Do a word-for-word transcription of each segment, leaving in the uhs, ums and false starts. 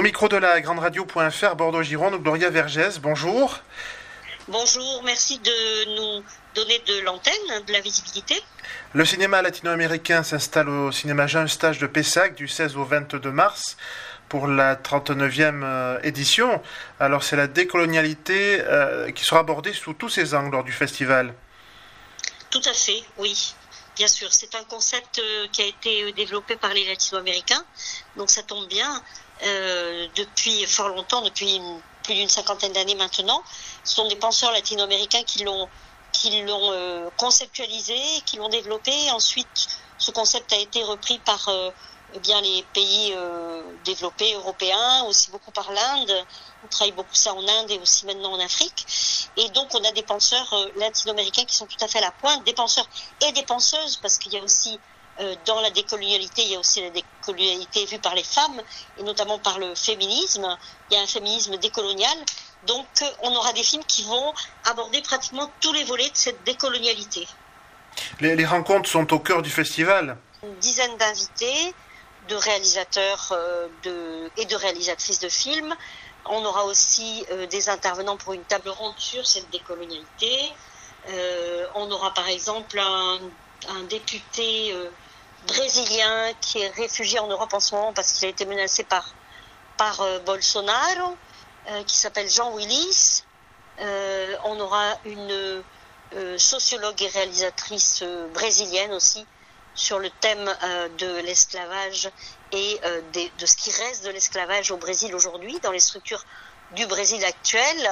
micro de la grande radio point f r Bordeaux-Gironde, Gloria Vergès, bonjour. Bonjour, merci de nous donner de l'antenne, de la visibilité. Le cinéma latino-américain s'installe au cinéma Jean Eustache de Pessac du seize au vingt-deux mars pour la trente-neuvième édition. Alors c'est la décolonialité euh, qui sera abordée sous tous ses angles lors du festival. Tout à fait, oui. Bien sûr, c'est un concept euh, qui a été développé par les latino-américains, donc ça tombe bien. Euh, depuis fort longtemps, depuis une, plus d'une cinquantaine d'années maintenant, ce sont des penseurs latino-américains qui l'ont, qui l'ont euh, conceptualisé, qui l'ont développé. Ensuite, ce concept a été repris par euh, eh bien, les pays euh, développés européens, aussi beaucoup par l'Inde. On travaille beaucoup ça en Inde et aussi maintenant en Afrique. Et donc, on a des penseurs euh, latino-américains qui sont tout à fait à la pointe, des penseurs et des penseuses, parce qu'il y a aussi, euh, dans la décolonialité, il y a aussi la décolonialité vue par les femmes, et notamment par le féminisme. Il y a un féminisme décolonial. Donc, euh, on aura des films qui vont aborder pratiquement tous les volets de cette décolonialité. Les, les rencontres sont au cœur du festival. Une dizaine d'invités, de réalisateurs euh, de, et de réalisatrices de films. On aura aussi euh, des intervenants pour une table ronde sur cette décolonialité. Euh, on aura par exemple un, un député euh, brésilien qui est réfugié en Europe en ce moment parce qu'il a été menacé par, par euh, Bolsonaro, euh, qui s'appelle Jean Willis. Euh, on aura une euh, sociologue et réalisatrice euh, brésilienne aussi, sur le thème euh, de l'esclavage et euh, de, de ce qui reste de l'esclavage au Brésil aujourd'hui, dans les structures du Brésil actuel.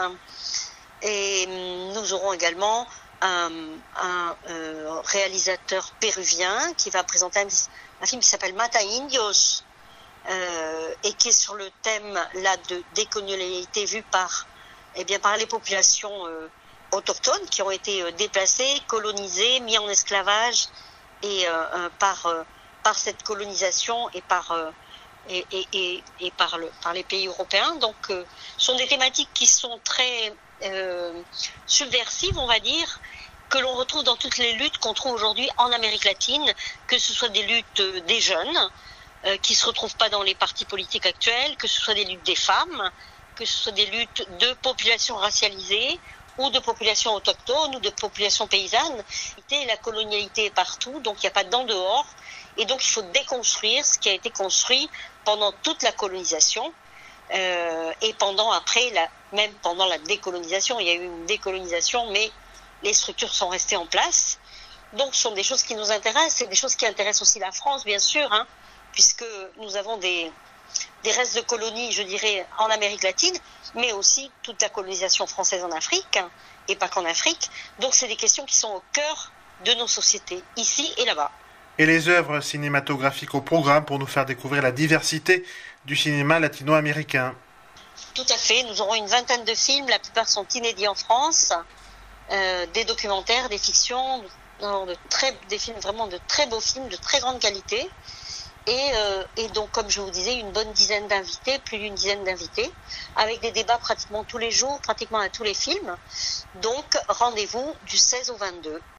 Et nous aurons également un, un euh, réalisateur péruvien qui va présenter un, un film qui s'appelle Mata Indios, euh, et qui est sur le thème là de décolonialité vue par, eh bien, par les populations euh, autochtones qui ont été euh, déplacées, colonisées, mis en esclavage, et euh, par euh, par cette colonisation et par euh, et, et, et, et par le par les pays européens. Donc euh, ce sont des thématiques qui sont très euh, subversives, on va dire, que l'on retrouve dans toutes les luttes qu'on trouve aujourd'hui en Amérique latine, que ce soit des luttes euh, des jeunes euh, qui se retrouvent pas dans les partis politiques actuels, que ce soit des luttes des femmes, que ce soit des luttes de populations racialisées ou de populations autochtones, ou de populations paysannes. La colonialité est partout, donc il n'y a pas d'en dehors. Et donc il faut déconstruire ce qui a été construit pendant toute la colonisation, euh, et pendant après, la, même pendant la décolonisation. Il y a eu une décolonisation, mais les structures sont restées en place. Donc ce sont des choses qui nous intéressent, et des choses qui intéressent aussi la France, bien sûr, hein, puisque nous avons des... des restes de colonies, je dirais, en Amérique latine, mais aussi toute la colonisation française en Afrique, hein, et pas qu'en Afrique. Donc c'est des questions qui sont au cœur de nos sociétés, ici et là-bas. Et les œuvres cinématographiques au programme pour nous faire découvrir la diversité du cinéma latino-américain. Tout à fait, nous aurons une vingtaine de films, la plupart sont inédits en France, euh, des documentaires, des fictions, de très, des films vraiment de très beaux films, de très grande qualité. Et, euh, et donc, comme je vous disais, une bonne dizaine d'invités, plus d'une dizaine d'invités, avec des débats pratiquement tous les jours, pratiquement à tous les films. Donc, rendez-vous du seize au vingt-deux.